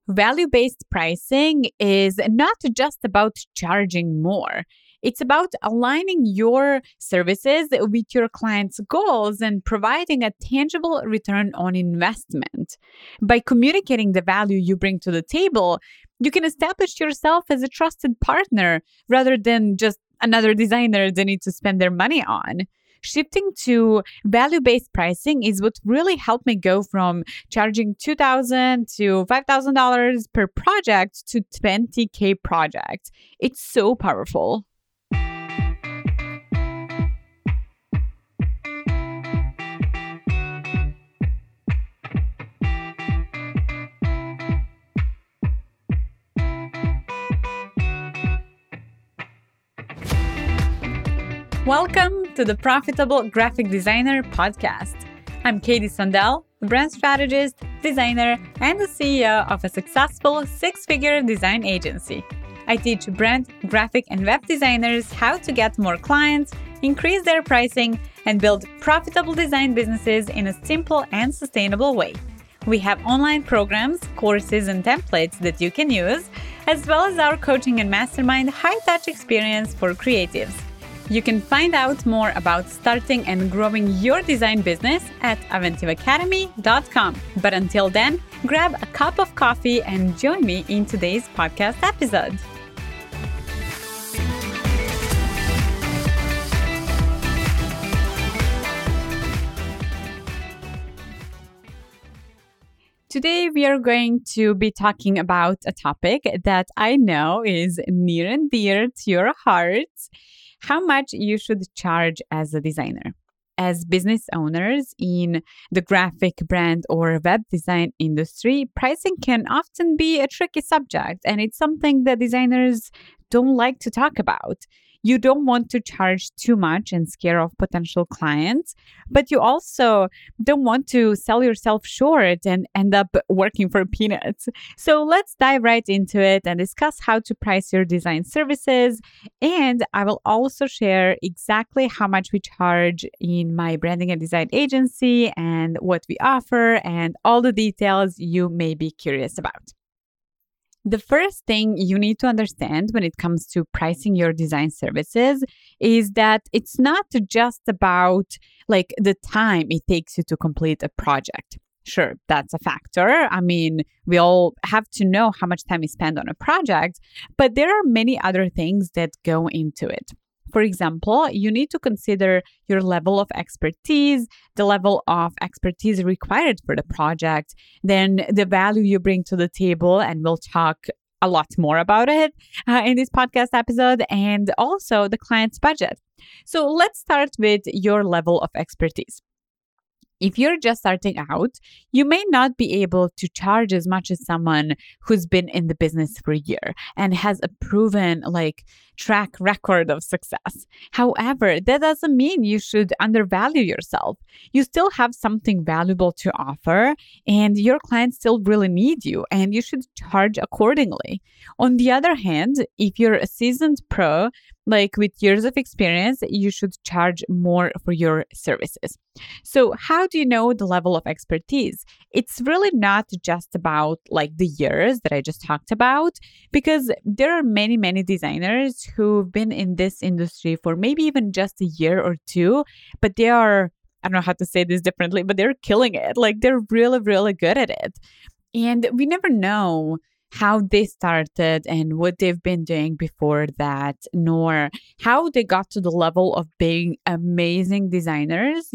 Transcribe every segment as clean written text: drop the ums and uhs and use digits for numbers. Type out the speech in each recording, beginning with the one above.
Value-based pricing is not just about charging more. It's about aligning your services with your client's goals and providing a tangible return on investment. By communicating the value you bring to the table, you can establish yourself as a trusted partner rather than just another designer they need to spend their money on. Shifting to value based pricing is what really helped me go from charging $2,000 to $5,000 per project to 20K projects. It's so powerful. Welcome to the Profitable Graphic Designer podcast. I'm Katie Sondel, brand strategist, designer, and the CEO of a successful six-figure design agency. I teach brand, graphic, and web designers how to get more clients, increase their pricing, and build profitable design businesses in a simple and sustainable way. We have online programs, courses, and templates that you can use, as well as our coaching and mastermind high-touch experience for creatives. You can find out more about starting and growing your design business at aventivacademy.com. But until then, grab a cup of coffee and join me in today's podcast episode. Today, we are going to be talking about a topic that I know is near and dear to your hearts. How much you should charge as a designer. As business owners in the graphic, brand, or web design industry, pricing can often be a tricky subject, and it's something that designers don't like to talk about. You don't want to charge too much and scare off potential clients, but you also don't want to sell yourself short and end up working for peanuts. So let's dive right into it and discuss how to price your design services. And I will also share exactly how much we charge in my branding and design agency and what we offer and all the details you may be curious about. The first thing you need to understand when it comes to pricing your design services is that it's not just about the time it takes you to complete a project. Sure, that's a factor. I mean, we all have to know how much time is spent on a project, but there are many other things that go into it. For example, you need to consider your level of expertise, the level of expertise required for the project, then the value you bring to the table, and we'll talk a lot more about it in this podcast episode, and also the client's budget. So let's start with your level of expertise. If you're just starting out, you may not be able to charge as much as someone who's been in the business for a year and has a proven track record of success. However, that doesn't mean you should undervalue yourself. You still have something valuable to offer and your clients still really need you and you should charge accordingly. On the other hand, if you're a seasoned pro, with years of experience, you should charge more for your services. So how do you know the level of expertise? It's really not just about the years that I just talked about, because there are many, many designers who've been in this industry for maybe even just a year or two, but they are, I don't know how to say this differently, but they're killing it. They're really, really good at it. And we never know how they started and what they've been doing before that, nor how they got to the level of being amazing designers.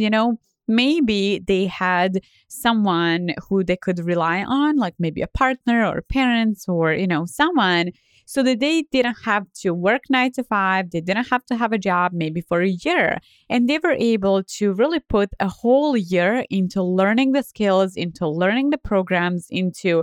Maybe they had someone who they could rely on, maybe a partner or parents or, someone, so that they didn't have to work 9 to 5. They didn't have to have a job maybe for a year. And they were able to really put a whole year into learning the skills, into learning the programs, into,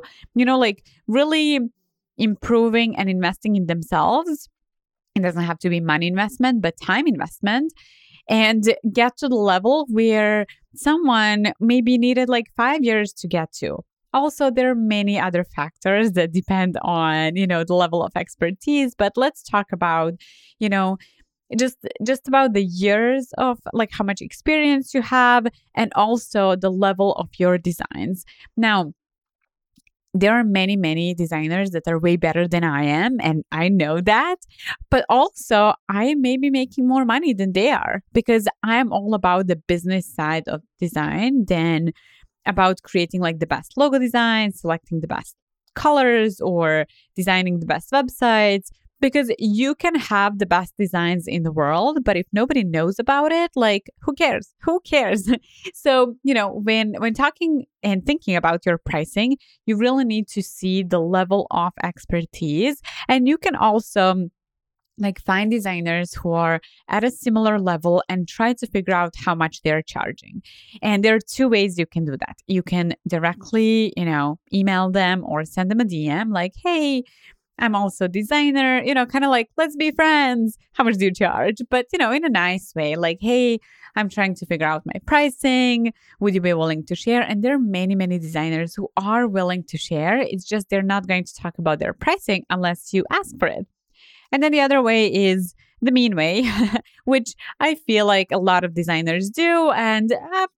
really improving and investing in themselves. It doesn't have to be money investment, but time investment. And get to the level where someone maybe needed 5 years to get to. Also, there are many other factors that depend on, the level of expertise. But let's talk about, just about the years of how much experience you have and also the level of your designs. Now, there are many, many designers that are way better than I am. And I know that. But also, I may be making more money than they are because I'm all about the business side of design than about creating like the best logo design, selecting the best colors, or designing the best websites. Because you can have the best designs in the world, but if nobody knows about it, like who cares? Who cares? So, when talking and thinking about your pricing, you really need to see the level of expertise. And you can also like find designers who are at a similar level and try to figure out how much they're charging. And there are two ways you can do that. You can directly, email them or send them a DM like, hey, I'm also a designer, kind of like, let's be friends. How much do you charge? But, in a nice way, like, hey, I'm trying to figure out my pricing. Would you be willing to share? And there are many, many designers who are willing to share. It's just they're not going to talk about their pricing unless you ask for it. And then the other way is the mean way, which I feel like a lot of designers do. And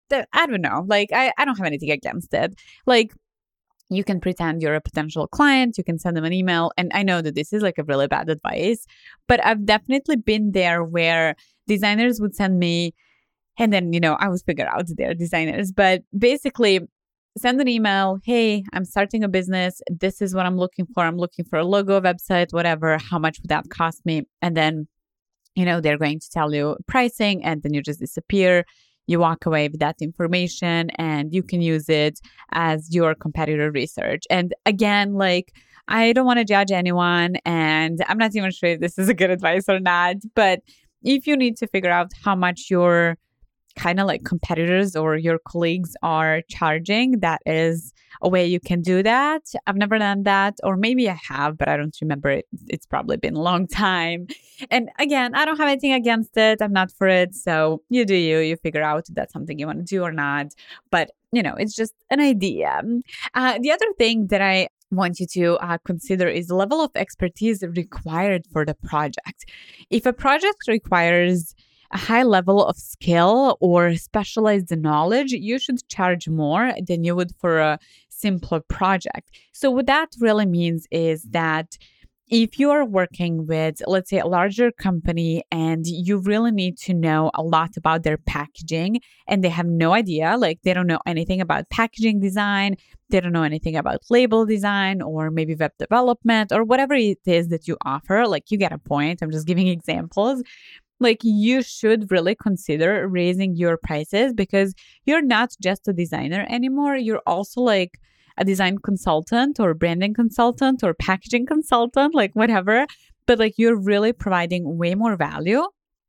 I don't know, like, I don't have anything against it. Like, you can pretend you're a potential client, you can send them an email. And I know that this is like a really bad advice, but I've definitely been there where designers would send me, and then, I would figure out they're designers, but basically send an email. Hey, I'm starting a business. This is what I'm looking for. I'm looking for a logo, website, whatever. How much would that cost me? And then, they're going to tell you pricing, and then you just disappear. You walk away with that information and you can use it as your competitor research. And again, like, I don't want to judge anyone, and I'm not even sure if this is a good advice or not, but if you need to figure out how much your kind of like competitors or your colleagues are charging, that is a way you can do that. I've never done that, or maybe I have, but I don't remember it. It's probably been a long time. And again, I don't have anything against it. I'm not for it. So you do you figure out if that's something you want to do or not. But, it's just an idea. The other thing that I want you to consider is the level of expertise required for the project. If a project requires a high level of skill or specialized knowledge, you should charge more than you would for a simpler project. So what that really means is that if you are working with, let's say, a larger company and you really need to know a lot about their packaging and they have no idea, like they don't know anything about packaging design, they don't know anything about label design or maybe web development or whatever it is that you offer, like you get a point. I'm just giving examples. Like you should really consider raising your prices because you're not just a designer anymore. You're also like a design consultant or branding consultant or packaging consultant, like whatever. But like you're really providing way more value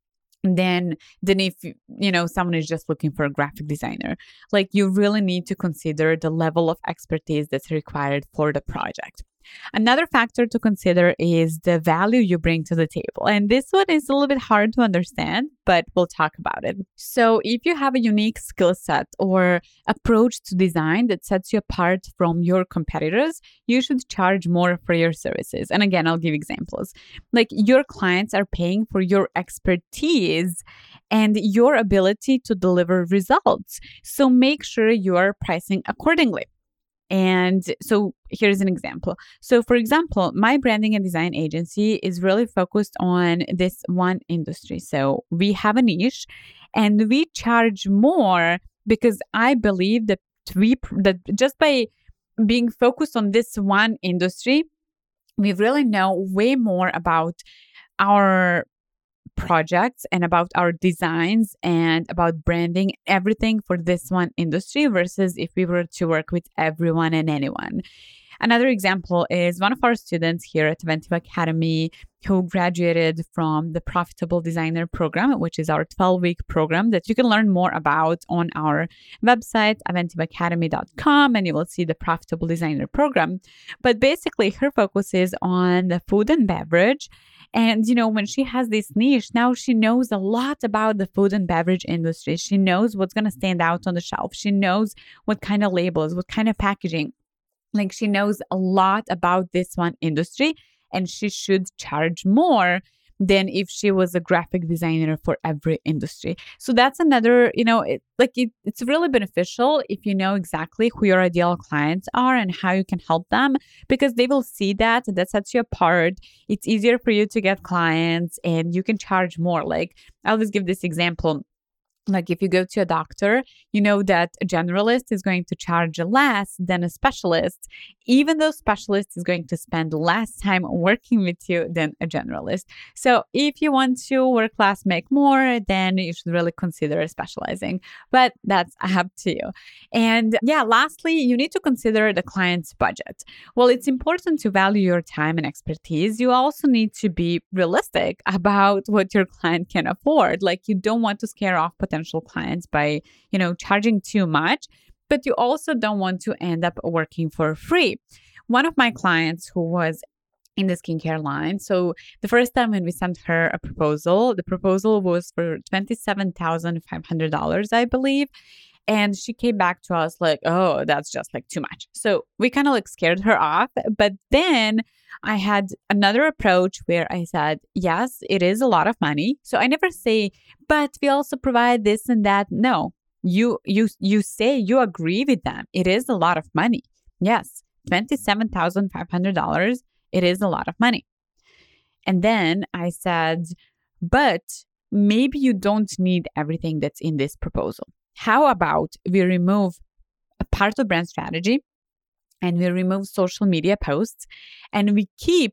than if someone is just looking for a graphic designer. Like you really need to consider the level of expertise that's required for the project. Another factor to consider is the value you bring to the table. And this one is a little bit hard to understand, but we'll talk about it. So if you have a unique skill set or approach to design that sets you apart from your competitors, you should charge more for your services. And again, I'll give examples. Like your clients are paying for your expertise and your ability to deliver results. So make sure you are pricing accordingly. And so here's an example. So for example, my branding and design agency is really focused on this one industry. So we have a niche and we charge more because I believe that just by being focused on this one industry, we really know way more about our projects and about our designs and about branding, everything for this one industry versus if we were to work with everyone and anyone. Another example is one of our students here at Aventiva Academy who graduated from the Profitable Designer program, which is our 12-week program that you can learn more about on our website, aventivaacademy.com, and you will see the Profitable Designer program. But basically, her focus is on the food and beverage. And, when she has this niche, now she knows a lot about the food and beverage industry. She knows what's going to stand out on the shelf. She knows what kind of labels, what kind of packaging. Like she knows a lot about this one industry and she should charge more than if she was a graphic designer for every industry. So that's another, it's really beneficial if you know exactly who your ideal clients are and how you can help them, because they will see that and that sets you apart. It's easier for you to get clients and you can charge more. Like, I'll just give this example. Like, if you go to a doctor, you know that a generalist is going to charge less than a specialist, even though specialist is going to spend less time working with you than a generalist. So if you want to work less, make more, then you should really consider specializing. But that's up to you. And yeah, lastly, you need to consider the client's budget. Well, it's important to value your time and expertise. You also need to be realistic about what your client can afford. Like, you don't want to scare off potential clients by, charging too much, but you also don't want to end up working for free. One of my clients who was in the skincare line. So the first time when we sent her a proposal, the proposal was for $27,500, I believe. And she came back to us like, oh, that's just like too much. So we kind of like scared her off. But then I had another approach where I said, yes, it is a lot of money. So I never say, but we also provide this and that. No, you say you agree with them. It is a lot of money. Yes, $27,500. It is a lot of money. And then I said, but maybe you don't need everything that's in this proposal. How about we remove a part of brand strategy and we remove social media posts and we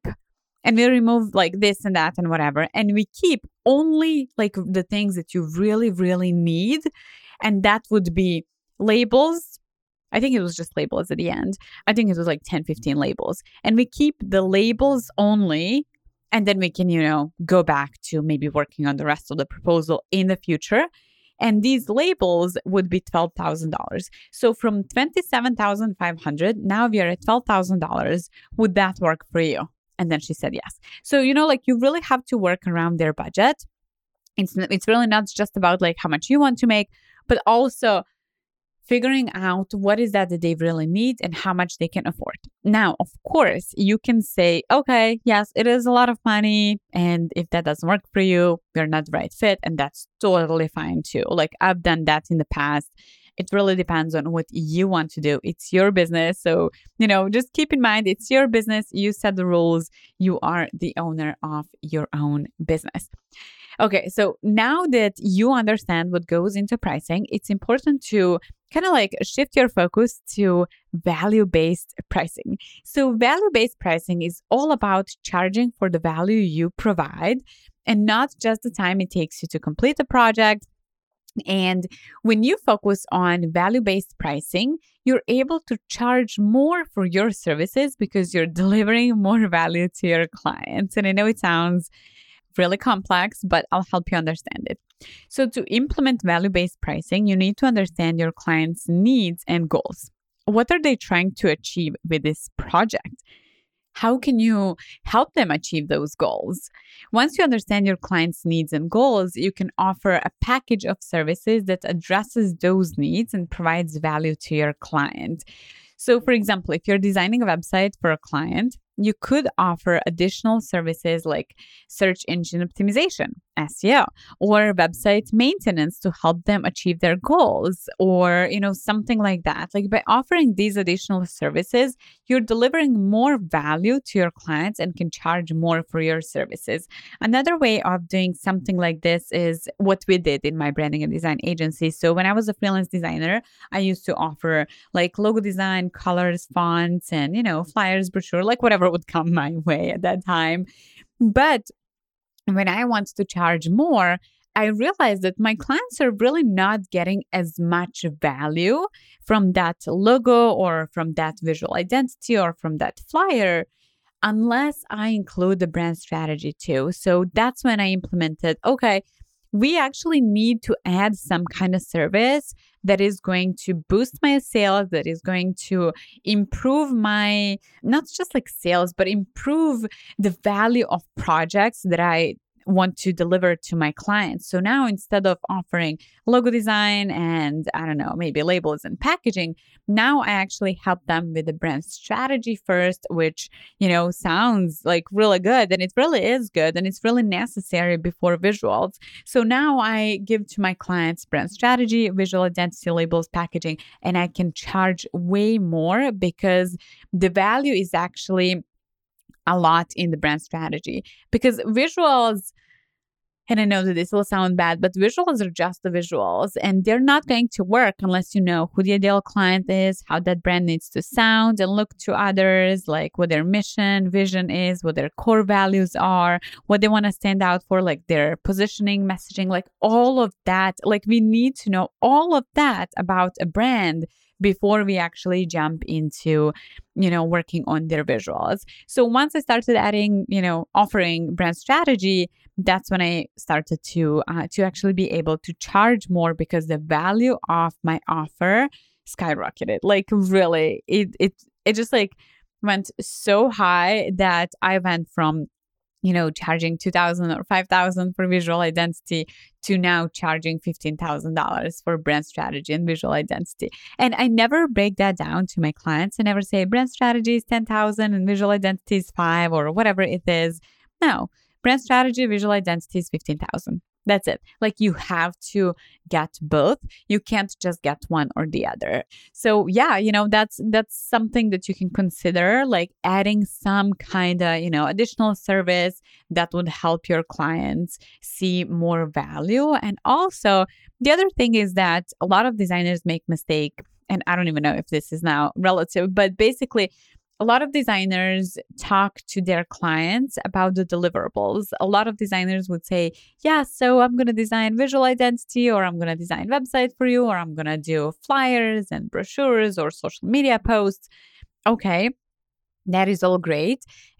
remove like this and that and whatever. And we keep only like the things that you really, really need. And that would be labels. I think it was just labels at the end. I think it was like 10, 15 labels. And we keep the labels only. And then we can, go back to maybe working on the rest of the proposal in the future. And these labels would be $12,000. So from $27,500, now we are at $12,000. Would that work for you? And then she said yes. So, you really have to work around their budget. It's really not just about like how much you want to make, but also figuring out what is that they really need and how much they can afford. Now, of course, you can say, okay, yes, it is a lot of money. And if that doesn't work for you, you're not the right fit. And that's totally fine too. Like, I've done that in the past. It really depends on what you want to do. It's your business. So, just keep in mind, it's your business. You set the rules. You are the owner of your own business. Okay, so now that you understand what goes into pricing, it's important to kind of like shift your focus to value-based pricing. So value-based pricing is all about charging for the value you provide and not just the time it takes you to complete a project. And when you focus on value-based pricing, you're able to charge more for your services because you're delivering more value to your clients. And I know it sounds really complex, but I'll help you understand it. So to implement value-based pricing, you need to understand your client's needs and goals. What are they trying to achieve with this project? How can you help them achieve those goals? Once you understand your client's needs and goals, you can offer a package of services that addresses those needs and provides value to your client. So, for example, if you're designing a website for a client, you could offer additional services like search engine optimization, SEO, or website maintenance to help them achieve their goals, or, something like that. Like, by offering these additional services, you're delivering more value to your clients and can charge more for your services. Another way of doing something like this is what we did in my branding and design agency. So when I was a freelance designer, I used to offer like logo design, colors, fonts, and, flyers, brochure, like whatever would come my way at that time. But when I wanted to charge more, I realized that my clients are really not getting as much value from that logo or from that visual identity or from that flyer unless I include the brand strategy too. So that's when I implemented, okay, we actually need to add some kind of service that is going to boost my sales, that is going to improve my, not just like sales, but improve the value of projects that I want to deliver to my clients. So now instead of offering logo design and I don't know, maybe labels and packaging, now I actually help them with the brand strategy first, which, sounds like really good, and it really is good, and it's really necessary before visuals. So now I give to my clients brand strategy, visual identity, labels, packaging, and I can charge way more because the value is actually a lot in the brand strategy. Because visuals, and I know that this will sound bad, but visuals are just the visuals, and they're not going to work unless you know who the ideal client is, how that brand needs to sound and look to others, like what their mission, vision is, what their core values are, what they want to stand out for, like their positioning, messaging, like all of that. Like we need to know all of that about a brand before we actually jump into, working on their visuals. So once I started adding, offering brand strategy, that's when I started to actually be able to charge more because the value of my offer skyrocketed. Like really, it just like went so high that I went from charging $2,000 or $5,000 for visual identity to now charging $15,000 for brand strategy and visual identity. And I never break that down to my clients. I never say brand strategy is 10,000 and visual identity is 5 or whatever it is. No, brand strategy, visual identity is 15,000. That's it. Like you have to get both. You can't just get one or the other. So yeah, that's something that you can consider, like adding some kind of, additional service that would help your clients see more value. And also the other thing is that a lot of designers make mistake, and I don't even know if this is now relative, but basically a lot of designers talk to their clients about the deliverables. A lot of designers would say, yeah, so I'm going to design visual identity, or I'm going to design website for you, or I'm going to do flyers and brochures or social media posts. Okay, that is all great.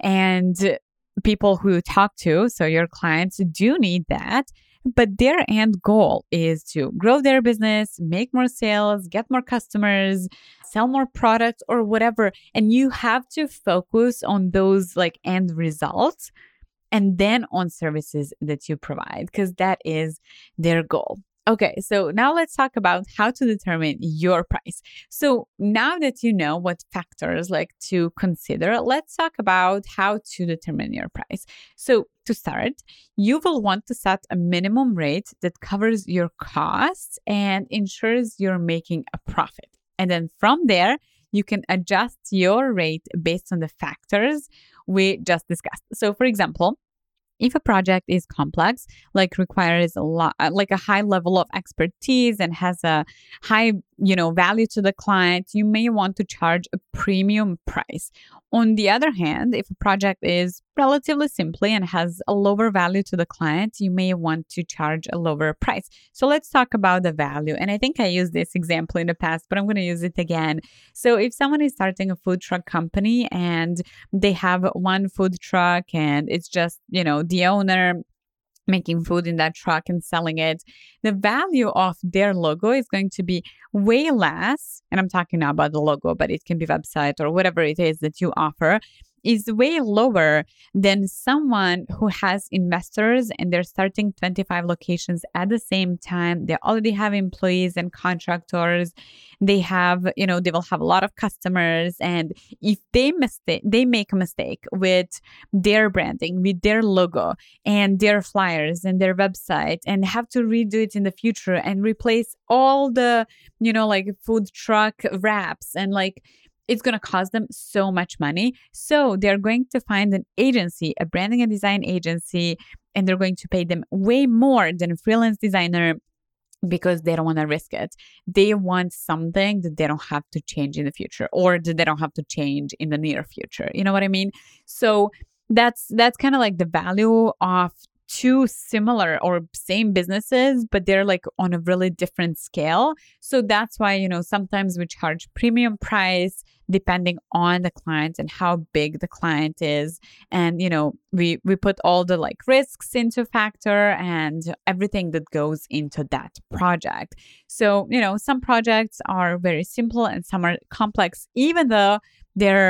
And people who you talk to, so your clients do need that. But their end goal is to grow their business, make more sales, get more customers, sell more products or whatever. And you have to focus on those like end results and then on services that you provide, because that is their goal. Okay, so now let's talk about how to determine your price. So now that you know what factors like to consider, let's talk about how to determine your price. So to start, you will want to set a minimum rate that covers your costs and ensures you're making a profit. And then from there, you can adjust your rate based on the factors we just discussed. So for example, if a project is complex, like requires a lot, like a high level of expertise and has a high, value to the client, you may want to charge a premium price. On the other hand, if a project is relatively simple and has a lower value to the client, you may want to charge a lower price. So let's talk about the value. And I think I used this example in the past, but I'm going to use it again. So if someone is starting a food truck company and they have one food truck and it's just, the owner making food in that truck and selling it, the value of their logo is going to be way less. And I'm talking now about the logo, but it can be website or whatever it is that you offer, is way lower than someone who has investors and they're starting 25 locations at the same time. They already have employees and contractors. They have, they will have a lot of customers. And if they make a mistake with their branding, with their logo and their flyers and their website, and have to redo it in the future and replace all the, like food truck wraps, and like it's going to cost them so much money. So they're going to find an agency, a branding and design agency, and they're going to pay them way more than a freelance designer because they don't want to risk it. They want something that they don't have to change in the future, or that they don't have to change in the near future. You know what I mean? So that's kind of like the value of two similar or same businesses, but they're like on a really different scale. So that's why, sometimes we charge premium price depending on the client and how big the client is. And, we put all the like risks into factor and everything that goes into that project. So, some projects are very simple and some are complex, even though they're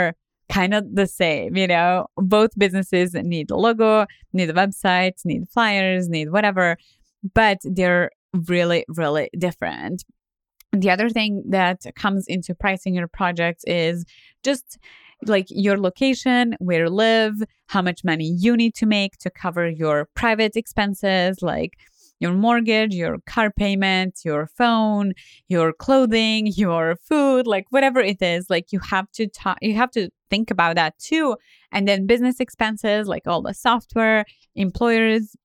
kind of the same, both businesses need a logo, need a website, need flyers, need whatever, but they're really, really different. The other thing that comes into pricing your projects is just like your location, where you live, how much money you need to make to cover your private expenses, like your mortgage, your car payment, your phone, your clothing, your food, like whatever it is, like you have to think about that too. And then business expenses, like all the software, employees,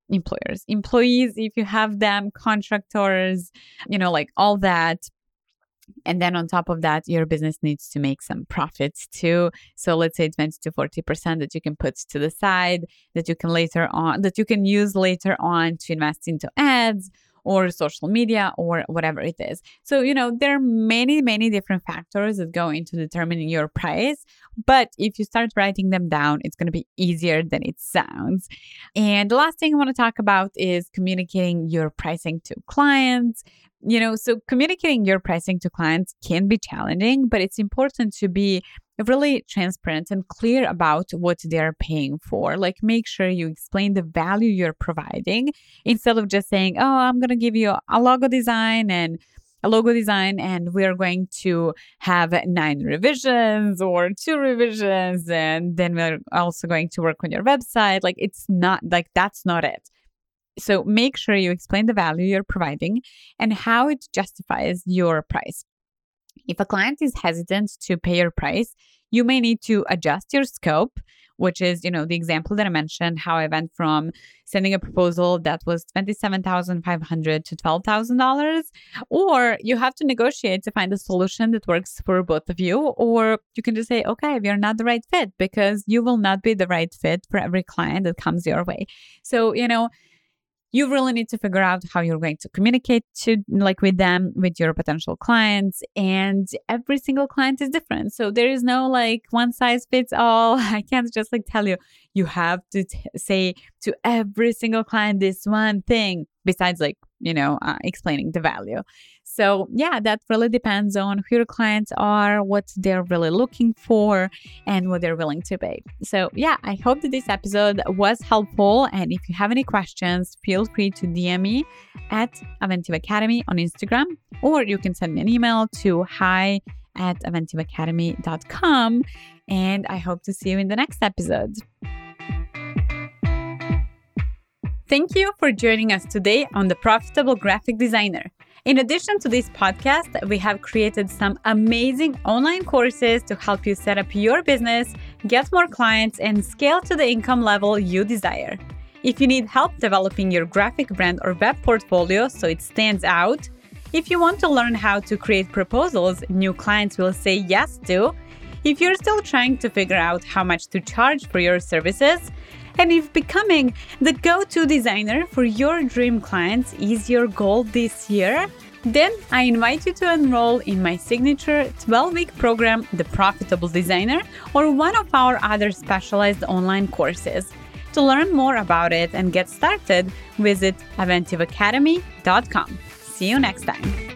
if you have them, contractors, like all that. And then on top of that, your business needs to make some profits too. So let's say 20 to 40% that you can put to the side, that you can use later on to invest into ads or social media or whatever it is. So, there are many, many different factors that go into determining your price. But if you start writing them down, it's going to be easier than it sounds. And the last thing I want to talk about is communicating your pricing to clients. So communicating your pricing to clients can be challenging, but it's important to be really transparent and clear about what they're paying for. Like, make sure you explain the value you're providing instead of just saying, oh, I'm going to give you a logo design and we're going to have 9 revisions or 2 revisions. And then we're also going to work on your website. Like, it's not like, that's not it. So make sure you explain the value you're providing and how it justifies your price. If a client is hesitant to pay your price, you may need to adjust your scope, which is, the example that I mentioned, how I went from sending a proposal that was $27,500 to $12,000, or you have to negotiate to find a solution that works for both of you, or you can just say, okay, we are not the right fit, because you will not be the right fit for every client that comes your way. So, you really need to figure out how you're going to communicate with them, with your potential clients. And every single client is different. So there is no one size fits all. I can't just tell you, you have to say to every single client this one thing besides explaining the value. So yeah, that really depends on who your clients are, what they're really looking for, and what they're willing to pay. So yeah, I hope that this episode was helpful. And if you have any questions, feel free to DM me at Aventive Academy on Instagram, or you can send me an email to hi@aventiveacademy.com. And I hope to see you in the next episode. Thank you for joining us today on The Profitable Graphic Designer. In addition to this podcast, we have created some amazing online courses to help you set up your business, get more clients, and scale to the income level you desire. If you need help developing your graphic brand or web portfolio so it stands out, if you want to learn how to create proposals new clients will say yes to, if you're still trying to figure out how much to charge for your services, and if becoming the go-to designer for your dream clients is your goal this year, then I invite you to enroll in my signature 12-week program, The Profitable Designer, or one of our other specialized online courses. To learn more about it and get started, visit aventiveacademy.com. See you next time.